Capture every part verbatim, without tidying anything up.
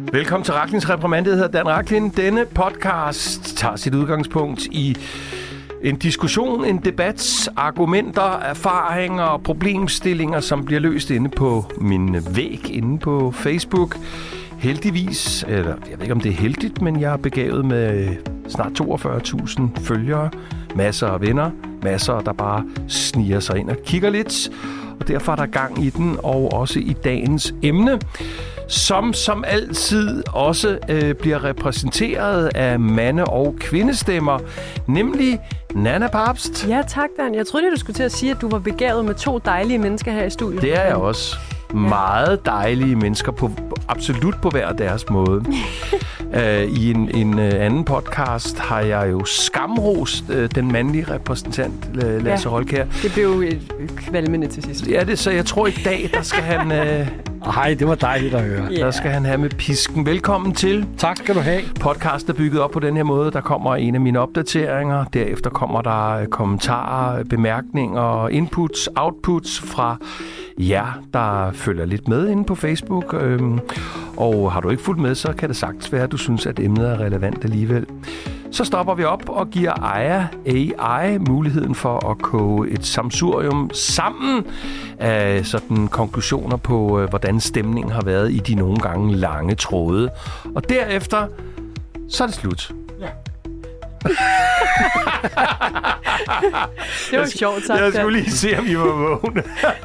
Velkommen til Rachlins Reprimande. Jeg hedder Dan Rachlin. Denne podcast tager sit udgangspunkt i en diskussion, en debat, argumenter, erfaringer og problemstillinger, som bliver løst inde på min væg inde på Facebook. Heldigvis, eller jeg ved ikke om det er heldigt, men jeg er begavet med snart toogfyrre tusind følgere, masser af venner, masser der bare sniger sig ind og kigger lidt. Og derfor er der gang i den, og også i dagens emne, som som altid også øh, bliver repræsenteret af mande- og kvindestemmer, nemlig Nanna Papst. Ja, tak, Dan. Jeg troede, du skulle til at sige, at du var begavet med to dejlige mennesker her i studiet. Det er jeg også. Meget dejlige mennesker, på absolut på hver deres måde. uh, I en, en uh, anden podcast har jeg jo skamrost uh, den mandlige repræsentant, uh, Lasse ja, Holkær. Det blev jo et kvalmende til sidst. Ja, det, så jeg tror i dag, der skal han... Uh, Hej, det var dejligt at høre. Der yeah. skal han have med pisken. Velkommen til. Tak skal du have. Podcast er bygget op på den her måde. Der kommer en af mine opdateringer. Derefter kommer der kommentarer, bemærkninger, inputs, outputs fra jer, der følger lidt med inde på Facebook. Og har du ikke fulgt med, så kan det sagtens være, at du synes, at emnet er relevant alligevel. Så stopper vi op og giver Aya A I muligheden for at koge et sammensurium sammen af sådan konklusioner på, hvordan stemningen har været i de nogle gange lange tråde. Og derefter, så er det slut. Ja. Det var sjovt sagt. Jeg skulle lige se, om I var vågne.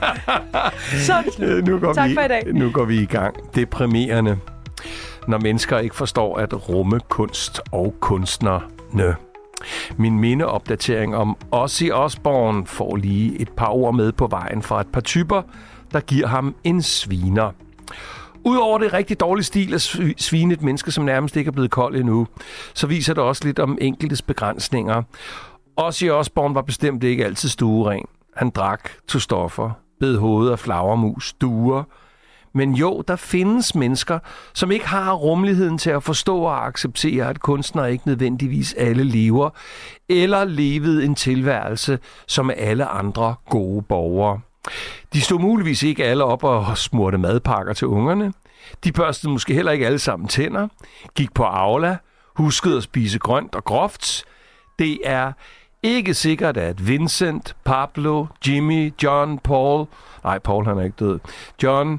Så er det slut. Nu går tak vi, for i dag. Nu går vi i gang. Deprimerende, når mennesker ikke forstår at rumme kunst og kunstnerne. Min mindeopdatering om Ozzy Osbourne får lige et par ord med på vejen fra et par typer, der giver ham en sviner. Udover det rigtig dårlige stil at svine et menneske, som nærmest ikke er blevet kold endnu, så viser det også lidt om enkeltes begrænsninger. Ozzy Osbourne var bestemt ikke altid stueren. Han drak, tog stoffer, bed hovedet af flagermus, duer. Men jo, der findes mennesker, som ikke har rummeligheden til at forstå og acceptere, at kunstnere ikke nødvendigvis alle lever, eller levede en tilværelse som alle andre gode borgere. De stod muligvis ikke alle op og smurte madpakker til ungerne. De børstede måske heller ikke alle sammen tænder, gik på Aula, huskede at spise grønt og groft. Det er ikke sikkert, at Vincent, Pablo, Jimmy, John, Paul... Nej, Paul han er ikke død. John...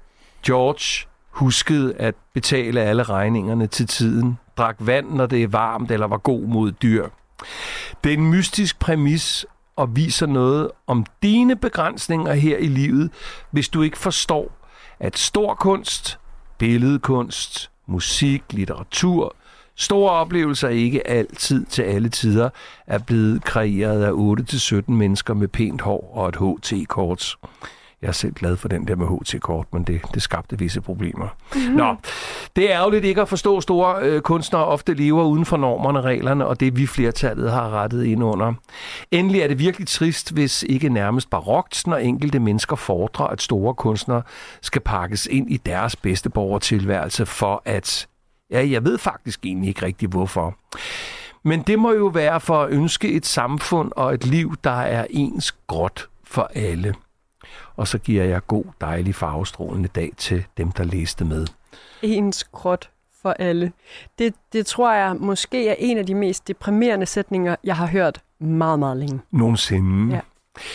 George huskede at betale alle regningerne til tiden, drak vand, når det er varmt, eller var god mod dyr. Det er en mystisk præmis og viser noget om dine begrænsninger her i livet, hvis du ikke forstår, at stor kunst, billedkunst, musik, litteratur, store oplevelser ikke altid til alle tider er blevet kreeret af otte til sytten mennesker med pænt hår og et H T-kort. Jeg er selv glad for den der med H T-kort, men det, det skabte visse problemer. Mm-hmm. Nå, det er ærgerligt ikke at forstå, store øh, kunstnere ofte lever uden for normerne, reglerne, og det vi flertallet har rettet ind under. Endelig er det virkelig trist, hvis ikke nærmest barokt, når enkelte mennesker fordrer, at store kunstnere skal pakkes ind i deres bedste borgertilværelse for at... Ja, jeg ved faktisk egentlig ikke rigtig hvorfor. Men det må jo være for at ønske et samfund og et liv, der er ens gråt for alle. Og så giver jeg god, dejlig, farvestrålende dag til dem, der læste med. Ens gråt for alle. Det, det tror jeg måske er en af de mest deprimerende sætninger, jeg har hørt meget, meget længe. Nogensinde. Ja.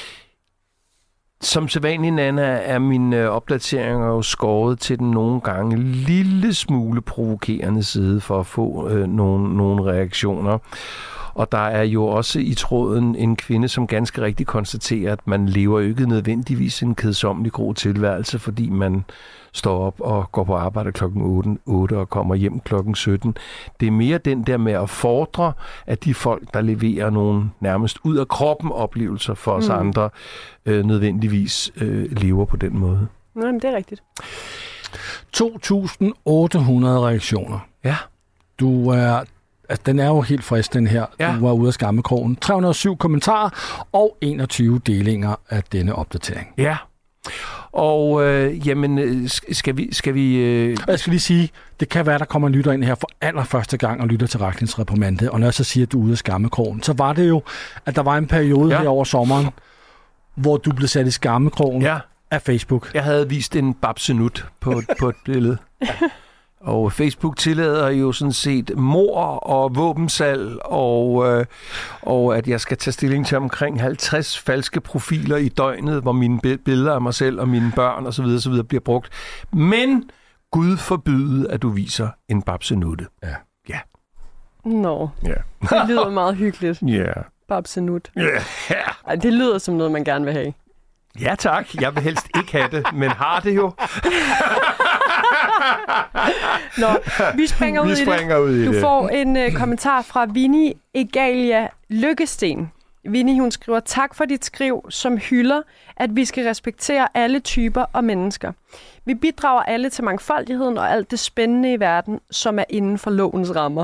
Som sædvanlig, Nanna, er mine opdateringer jo skåret til den nogle gange lille smule provokerende side for at få øh, nogle, nogle reaktioner. Og der er jo også i tråden en kvinde, som ganske rigtigt konstaterer, at man lever ikke nødvendigvis en kedsommelig god tilværelse, fordi man står op og går på arbejde klokken otte og kommer hjem klokken sytten. Det er mere den der med at fordre, at de folk, der leverer nogle nærmest ud af kroppen oplevelser for os mm. andre, øh, nødvendigvis øh, lever på den måde. Nej, men det er rigtigt. to tusind otte hundrede reaktioner. Ja. Du er... Altså, den er jo helt frisk, den her. Ja. Du var ude af skammekrogen. tre hundrede og syv kommentarer og enogtyve delinger af denne opdatering. Ja. Og øh, jamen, skal vi... Skal vi øh... Jeg skal lige sige, det kan være, der kommer en lytter ind her for allerførste gang og lytter til Rachlins Reprimande. Og når jeg så siger, at du er ude af skammekrogen, så var det jo, at der var en periode ja. her over sommeren, hvor du blev sat i skammekrogen ja. af Facebook. Jeg havde vist en babsenut på, på et billede. Og Facebook tillader jo sådan set mord og våbensalg, og, øh, og at jeg skal tage stilling til omkring halvtreds falske profiler i døgnet, hvor mine billeder af mig selv og mine børn osv. osv. bliver brugt. Men Gud forbyde, at du viser en babsenutte. Ja. Ja. Nå, Ja. det lyder meget hyggeligt. Ja. Babsenut. Ja. Ej, det lyder som noget, man gerne vil have. Ja tak, jeg vil helst ikke have det, men har det jo. Nå, vi springer ud Vi i springer det. ud i du det. får en uh, kommentar fra Vinnie Egalia Lykkesten. Vinnie, hun skriver, tak for dit skriv, som hylder, at vi skal respektere alle typer og mennesker. Vi bidrager alle til mangfoldigheden og alt det spændende i verden, som er inden for lovens rammer.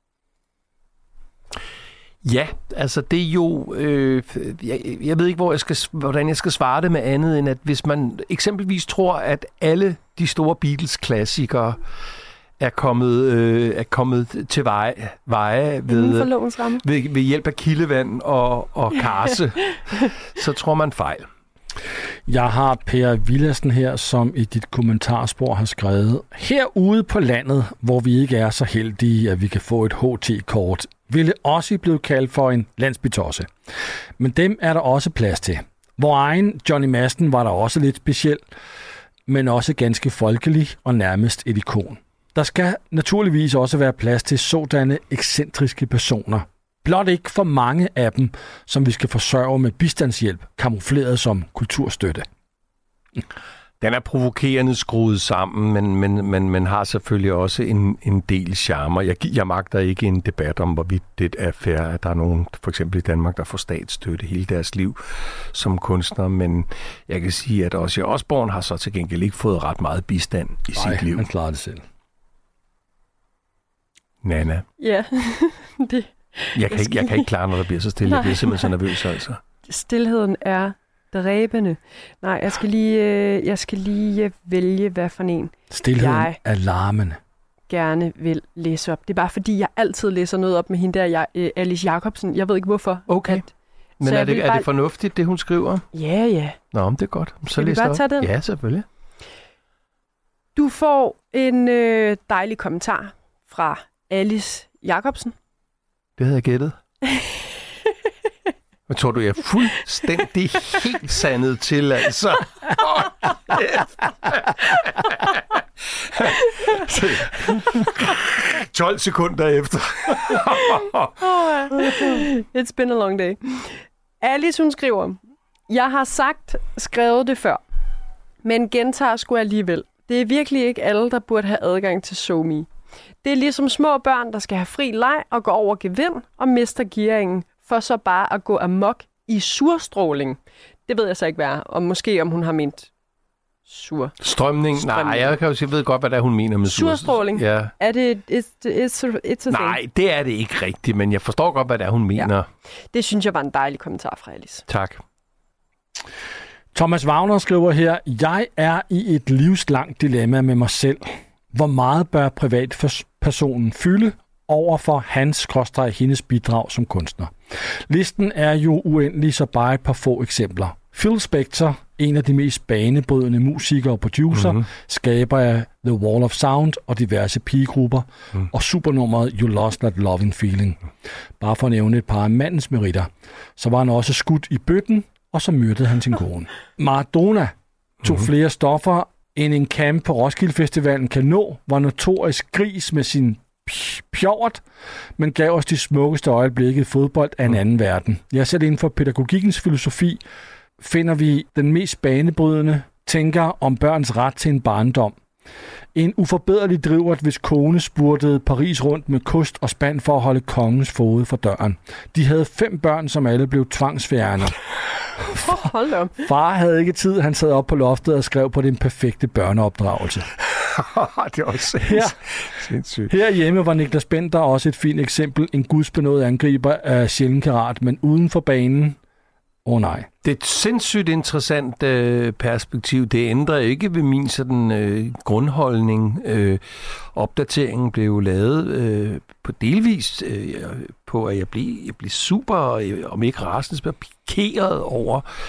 Ja, altså det er jo, øh, jeg, jeg ved ikke, hvor jeg skal, hvordan jeg skal svare det med andet, end at hvis man eksempelvis tror, at alle de store Beatles-klassikere er kommet, øh, er kommet til veje, veje ved, ved, ved hjælp af kildevand og, og karse, så tror man fejl. Jeg har Per Villassen her, som i dit kommentarspor har skrevet, herude på landet, hvor vi ikke er så heldige, at vi kan få et H T-kort, ville også blive kaldt for en landsbytosse. Men dem er der også plads til. Vor egen Johnny Madsen var der også lidt speciel, men også ganske folkelig og nærmest et ikon. Der skal naturligvis også være plads til sådanne ekscentriske personer. Blot ikke for mange af dem, som vi skal forsørge med bistandshjælp, kamufleret som kulturstøtte. Den er provokerende skruet sammen, men, men, men man har selvfølgelig også en, en del charmer. Jeg, jeg magter ikke en debat om, hvorvidt det er fair, at der er nogen, for eksempel i Danmark, der får statsstøtte hele deres liv som kunstner, men jeg kan sige, at Ozzy Osbourne har så til gengæld ikke fået ret meget bistand i Ej, sit liv. han klarer det selv. Nana. Ja, det... Jeg kan, ikke, jeg kan ikke klare, når der bliver så stille. Jeg bliver simpelthen så nervøs, altså. Stilheden er dræbende. Nej, jeg skal lige, øh, jeg skal lige vælge, hvad for en Stilheden jeg er larmende. gerne vil læse op. Det er bare fordi, jeg altid læser noget op med hende der, jeg, øh, Alice Jacobsen. Jeg ved ikke, hvorfor. Okay. At, Men er det, er bare... det fornuftigt, det hun skriver? Ja, ja. Nå, det er godt. Så Skal vi bare tage den? Ja, selvfølgelig. Du får en øh, dejlig kommentar fra Alice Jacobsen. Det havde jeg gættet. Hvad tror du, jeg er fuldstændig helt sandet til, altså? tolv sekunder efter. It's been a long day. Alice, hun skriver, jeg har sagt, skrevet det før, men gentager sgu alligevel. Det er virkelig ikke alle, der burde have adgang til SoMe. Det er ligesom små børn, der skal have fri leg og gå over gevind og mister gearingen, for så bare at gå amok i surstråling. Det ved jeg så ikke, hvad er. Og måske om hun har ment sur. Strømning? Strømning. Nej, jeg kan jo sige, jeg ved godt, hvad det er, hun mener med sur. Surstråling? Ja. Er det it's, it's, a, it's a Nej, thing? det er det ikke rigtigt, men jeg forstår godt, hvad det er, hun mener. Ja. Det synes jeg var en dejlig kommentar fra Alice. Tak. Thomas Wagner skriver her, jeg er i et livslangt dilemma med mig selv. Hvor meget bør privatpersonen fylde over for hans-hendes bidrag som kunstner? Listen er jo uendelig, så bare et par få eksempler. Phil Spector, en af de mest banebrydende musikere og producer, mm-hmm. skaber af The Wall of Sound og diverse pigegrupper, mm. og supernummeret You Lost That Loving Feeling. Bare for at nævne et par af mandens meritter. Så var han også skudt i bøtten, og så myrdede han sin kone. Maradona tog mm-hmm. flere stoffer, end en camp på Roskilde Festivalen kan nå, var notorisk gris med sin pjort, men gav os de smukkeste øjeblikke i fodbold af en anden verden. Jeg selv inden for pædagogikkens filosofi finder vi den mest banebrydende tænker om børns ret til en barndom. En uforbederlig drivert, hvis kone spurtede Paris rundt med kost og spand for at holde kongens fod for døren. De havde fem børn, som alle blev tvangsfjernet. Hold op. Far havde ikke tid, han sad op på loftet og skrev på den perfekte børneopdragelse. Det er også her, sindssygt. Herhjemme var Niklas Bender også et fint eksempel. En gudsbenået angriber af sjældent karat, men uden for banen. Åh oh, nej. Det er et sindssygt interessant øh, perspektiv. Det ændrer ikke ved min sådan øh, grundholdning. Øh, opdateringen blev jo lavet øh, på delvis øh, på, at jeg blev, jeg blev super, øh, om ikke rasende, pikeret over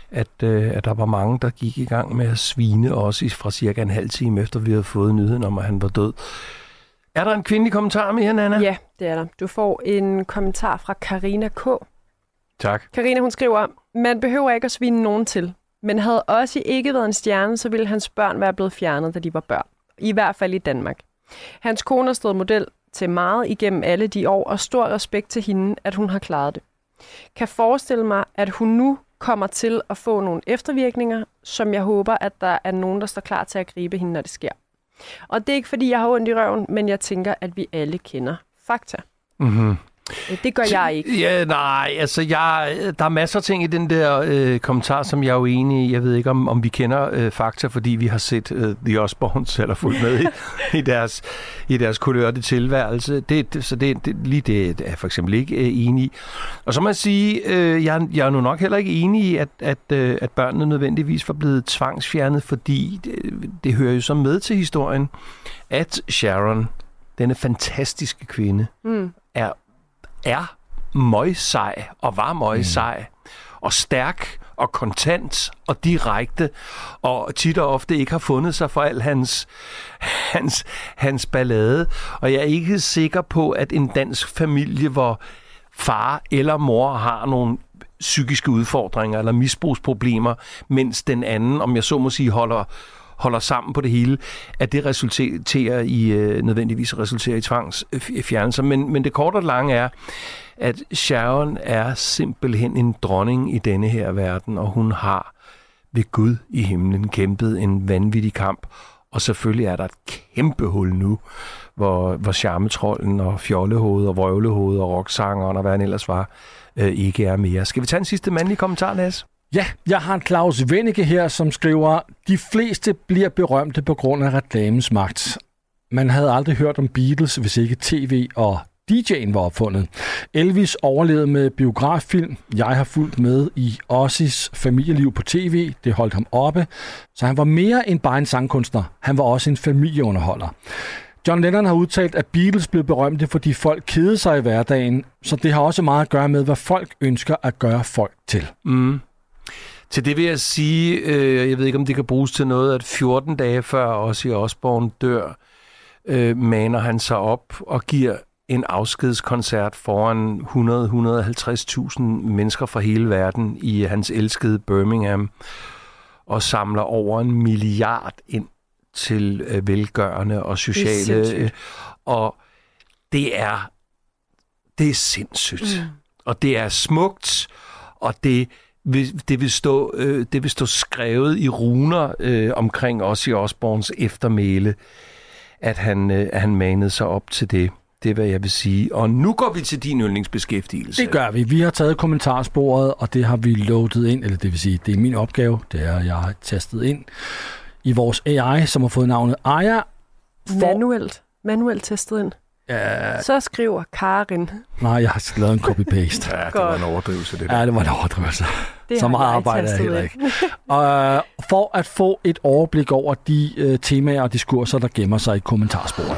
at, øh, at der var mange, der gik i gang med at svine også fra cirka en halv time efter, vi havde fået nyheden om, at han var død. Er der en kvindelig kommentar mere, Nana? Ja, det er der. Du får en kommentar fra Karina K. Tak. Karina, hun skriver, man behøver ikke at svine nogen til, men havde også ikke været en stjerne, så ville hans børn være blevet fjernet, da de var børn. I hvert fald i Danmark. Hans kone har stået model til meget igennem alle de år, og stor respekt til hende, at hun har klaret det. Kan forestille mig, at hun nu kommer til at få nogle eftervirkninger, som jeg håber, at der er nogen, der står klar til at gribe hende, når det sker. Og det er ikke, fordi jeg har ondt i røven, men jeg tænker, at vi alle kender fakta. Mm-hmm. Det gør jeg ikke. Ja, nej, altså jeg, der er masser af ting i den der øh, kommentar, som jeg er uenig i. Jeg ved ikke, om, om vi kender øh, fakta, fordi vi har set øh, The Osbournes eller fulgt med i, i deres, i deres kulørte tilværelse. Det, det, så det, det, lige det er jeg for eksempel ikke øh, enig i. Og så må jeg sige, øh, jeg, jeg er nu nok heller ikke enig i, at, at, øh, at børnene nødvendigvis var blevet tvangsfjernet, fordi det, det hører jo så med til historien, at Sharon, denne fantastiske kvinde, mm. er er møgsej og var møgsej mm. og stærk og kontant og direkte og tit og ofte ikke har fundet sig for al hans, hans, hans ballade. Og jeg er ikke sikker på, at en dansk familie, hvor far eller mor har nogle psykiske udfordringer eller misbrugsproblemer, mens den anden, om jeg så må sige, holder holder sammen på det hele, at det resulterer i, øh, nødvendigvis resulterer i tvangsfjernelser. Men, men det korte og lange er, at Sharon er simpelthen en dronning i denne her verden, og hun har ved Gud i himlen kæmpet en vanvittig kamp. Og selvfølgelig er der et kæmpe hul nu, hvor, hvor charmetrollen og fjollehoved og vrøvlehoved og rocksangeren og hvad han ellers var, øh, ikke er mere. Skal vi tage en sidste mandlig kommentar, Lasse? Ja, jeg har en Claus Wennike her, som skriver, de fleste bliver berømte på grund af reklamens magt. Man havde aldrig hørt om Beatles, hvis ikke tv og D J'en var opfundet. Elvis overlevede med biograffilm. Jeg har fulgt med i Ozzy's familieliv på tv. Det holdt ham oppe. Så han var mere end bare en sangkunstner. Han var også en familieunderholder. John Lennon har udtalt, at Beatles blev berømte, fordi folk kedede sig i hverdagen. Så det har også meget at gøre med, hvad folk ønsker at gøre folk til. Mm. Til det vil jeg sige, øh, jeg ved ikke, om det kan bruges til noget, at fjorten dage før Ozzy Osbourne dør, øh, maner han sig op og giver en afskedskoncert foran hundrede til et hundrede og halvtreds tusind mennesker fra hele verden i hans elskede Birmingham, og samler over en milliard ind til øh, velgørende og sociale. Det og det er, det er sindssygt. Mm. Og det er smukt, og det Det vil, stå, øh, det vil stå skrevet i runer øh, omkring Ozzy Osbournes eftermæle, at han, øh, at han manede sig op til det. Det er, hvad jeg vil sige. Og nu går vi til din yndlingsbeskæftigelse. Det gør vi. Vi har taget kommentarsporet, og det har vi loadet ind, eller det vil sige, det er min opgave. Det er, jeg har tastet ind i vores A I, som har fået navnet Aya. For... Manuelt. Manuelt testet ind. Ja. Så skriver Karin. Nej, jeg har lavet en copy-paste. Ja, det var en overdrivelse, det der. Ja, det var en overdrivelse. Det så meget arbejde er heller ikke. Og for at få et overblik over de uh, temaer og diskurser, der gemmer sig i kommentarsporet.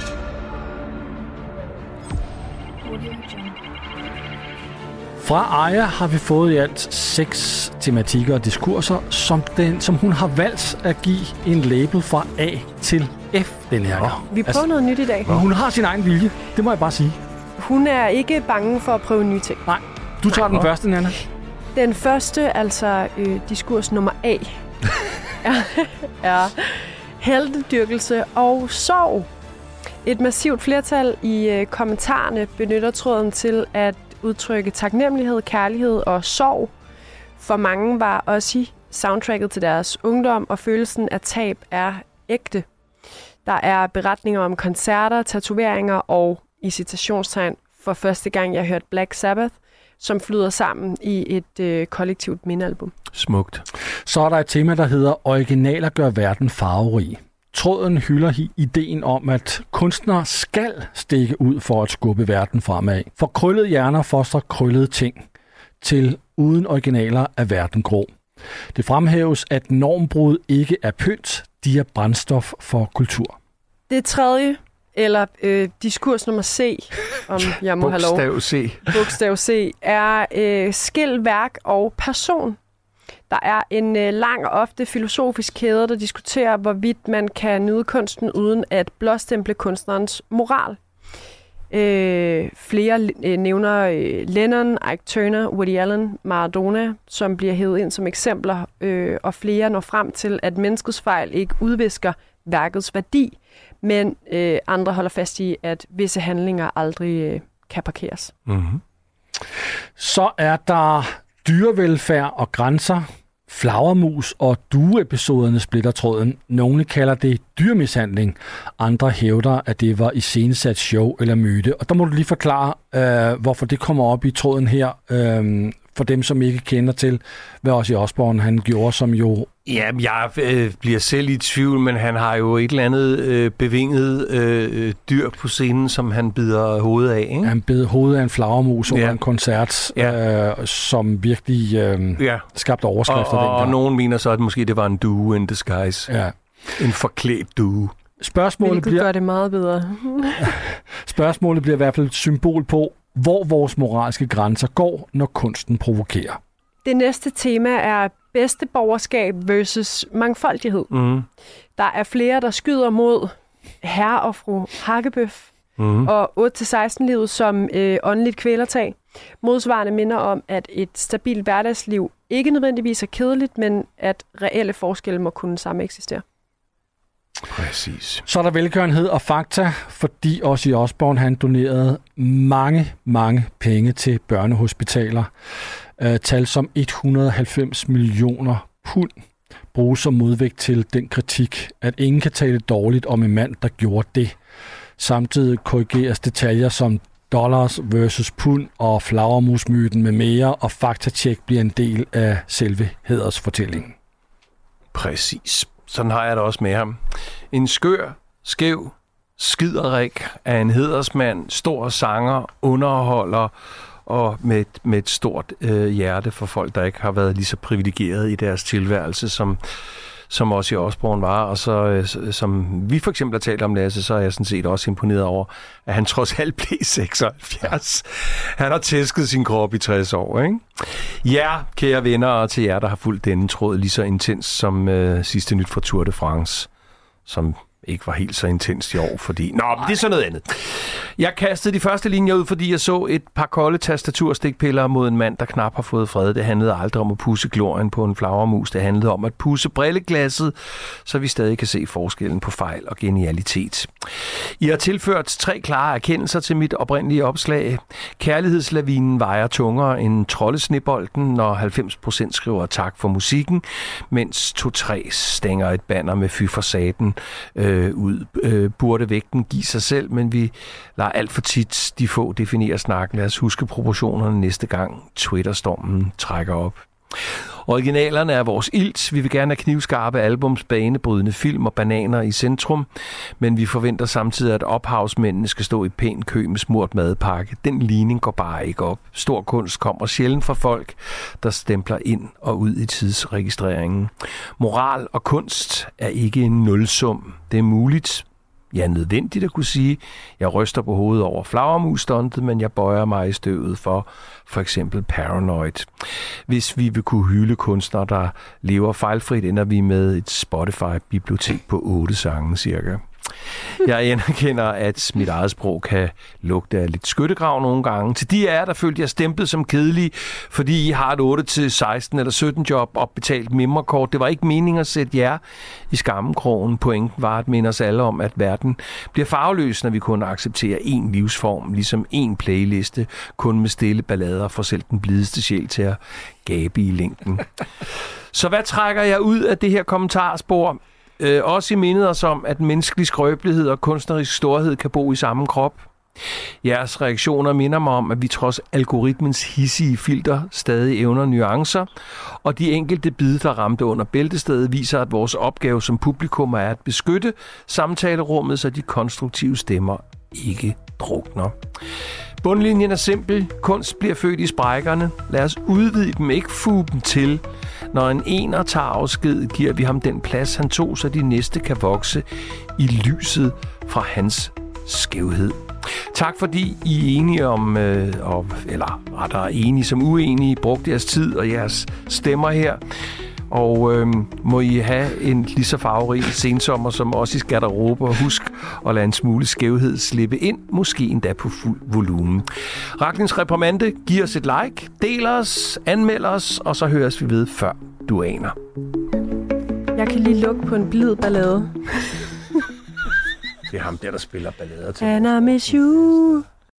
Fra Aya har vi fået i alt seks tematikker og diskurser, som, den, som hun har valgt at give en label fra A til F den her gang. Vi prøver altså, noget nyt i dag. Hun har sin egen vilje, det må jeg bare sige. Hun er ikke bange for at prøve nye ting. Nej, du tager Nej. den første, Nana. Den første, altså øh, diskurs nummer A, er, er heltedyrkelse og sorg. Et massivt flertal i øh, kommentarerne benytter tråden til at udtrykke taknemmelighed, kærlighed og sorg. For mange var også soundtracket til deres ungdom, og følelsen af tab er ægte. Der er beretninger om koncerter, tatoveringer og, i citationstegn, for første gang jeg hørte Black Sabbath, som flyder sammen i et øh, kollektivt mindealbum. Smukt. Så er der et tema, der hedder originaler gør verden farverig. Tråden hylder ideen om, at kunstnere skal stikke ud for at skubbe verden fremad. For krøllede hjerner foster krøllede ting. Til uden originaler er verden grå. Det fremhæves, at normbrud ikke er pynt, de er brændstof for kultur. Det tredje, eller øh, diskurs nummer C, om jeg må have lov. Bogstav C. Bogstav C, er øh, skil, værk og person. Der er en øh, lang og ofte filosofisk kæde, der diskuterer, hvorvidt man kan nyde kunsten uden at blåstemple kunstnerens moral. Øh, flere øh, nævner øh, Lennon, Ike Turner, Woody Allen, Maradona, som bliver hævet ind som eksempler, øh, og flere når frem til, at menneskets fejl ikke udvisker værkets værdi, men øh, andre holder fast i, at visse handlinger aldrig øh, kan parkeres. Mm-hmm. Så er der dyrevelfærd og grænser, flagermus og dueepisoderne splitter tråden. Nogle kalder det dyrmishandling, andre hævder, at det var iscenesat show eller myte. Og der må du lige forklare, øh, hvorfor det kommer op i tråden her, øh, for dem, som ikke kender til, hvad Ozzy Osbourne han gjorde, som jo... Ja, jeg øh, bliver selv i tvivl, men han har jo et eller andet øh, bevinget øh, dyr på scenen, som han bider hovedet af, ikke? Han bed hovedet af en flagermus under ja. en koncert, ja. øh, som virkelig øh, ja. skabte overskrifter og, og, dengang. Og nogen mener så, at måske det var en due in disguise. Ja. En forklædt due. Spørgsmålet bliver, gør det meget bedre. spørgsmålet bliver i hvert fald et symbol på, hvor vores moralske grænser går, når kunsten provokerer. Det næste tema er bedste borgerskab versus mangfoldighed. Mm. Der er flere, der skyder mod herre og fru Hakkebøf mm. og otte til seksten-livet som øh, åndeligt kvælertag. Modsvarende minder om, at et stabilt hverdagsliv ikke nødvendigvis er kedeligt, men at reelle forskelle må kunne samme eksistere. Præcis. Så er der velgørenhed og fakta, fordi Ozzy Osbourne han donerede mange, mange penge til børnehospitaler. Uh, tal som et hundrede og halvfems millioner pund bruges som modvægt til den kritik, at ingen kan tale dårligt om en mand, der gjorde det. Samtidig korrigeres detaljer som dollars versus pund og flagermusmyten med mere, og faktatjek bliver en del af selve hædersfortællingen. Præcis. Sådan har jeg det også med ham. En skør, skæv, skiderik af en hædersmand, stor sanger, underholder og med et, med et stort øh, hjerte for folk, der ikke har været lige så privilegeret i deres tilværelse, som, som Ozzy Osbourne var. Og så, øh, som vi for eksempel har talt om, Lasse, så er jeg sådan set også imponeret over, at han trods alt blev seksoghalvfjerds. Han har tæsket sin krop i tres år, ikke? Ja, kære venner, og til jer, der har fulgt denne tråd lige så intens som øh, sidste nyt fra Tour de France, som ikke var helt så intens i år, fordi... Nå, men det er så noget andet. Jeg kastede de første linjer ud, fordi jeg så et par kolde tastaturstikpiller mod en mand, der knap har fået fred. Det handlede aldrig om at pusse glorien på en flagermus. Det handlede om at pusse brilleglasset, så vi stadig kan se forskellen på fejl og genialitet. I har tilført tre klare erkendelser til mit oprindelige opslag. Kærlighedslavinen vejer tungere end troldesnebolden, når halvfems procent skriver tak for musikken, mens to-tre stænger et banner med fy for saten øh, ud. Øh, burde vægten give sig selv, men vi lader alt for tit de få definere snakken. Lad os huske proportionerne næste gang Twitter-stormen trækker op. Originalerne er vores ilt. Vi vil gerne have knivskarpe albums, banebrydende film og bananer i centrum, men vi forventer samtidig, at ophavsmændene skal stå i pæn kø med smurt madpakke. Den ligning går bare ikke op. Stor kunst kommer sjældent fra folk, der stempler ind og ud i tidsregistreringen. Moral og kunst er ikke en nulsum. Det er muligt, ja, nødvendigt at kunne sige, jeg ryster på hovedet over flagermus-stuntet, men jeg bøjer mig i støvet for for eksempel Paranoid. Hvis vi vil kunne hylde kunstnere, der lever fejlfrit, ender vi med et Spotify-bibliotek på otte sange cirka. Jeg anerkender, at mit eget sprog kan lugte af lidt skyttegrav nogle gange. Til de af jer, der følte jeg stemplet som kedelige, fordi I har et otte til seksten eller sytten job og betalt mimrekort. Det var ikke meningen at sætte jer i skammekrogen. Pointen var at minde os alle om, at verden bliver farveløs, når vi kun accepterer én livsform, ligesom én playliste, kun med stille ballader for selv den blideste sjæl til at gabe i længden. Så hvad trækker jeg ud af det her kommentarspor? Øh, også i mindet os om, at menneskelig skrøbelighed og kunstnerisk storhed kan bo i samme krop. Jeres reaktioner minder mig om, at vi trods algoritmens hissige filter stadig evner nuancer, og de enkelte bid, der ramte under bæltestedet, viser, at vores opgave som publikum er at beskytte samtalerummet, så de konstruktive stemmer ikke drukner. Bundlinjen er simpel. Kunst bliver født i sprækkerne. Lad os udvide dem, ikke fuge dem til. Når en ener tager afsked, giver vi ham den plads, han tog, så de næste kan vokse i lyset fra hans skævhed. Tak fordi I er enige om, øh, og, eller rettere enige som uenige, brugte jeres tid og jeres stemmer her. Og øh, må I have en lige så farverig sensommer som os i Garderobe, og husk at lade en smule skævhed slippe ind, måske endda på fuld volumen. Raklins Reprimande, giv os et like, del os, anmeld os, og så høres vi ved, før du aner. Jeg kan lige lukke på en blid ballade. Det er ham der, der spiller ballader til. And I miss you.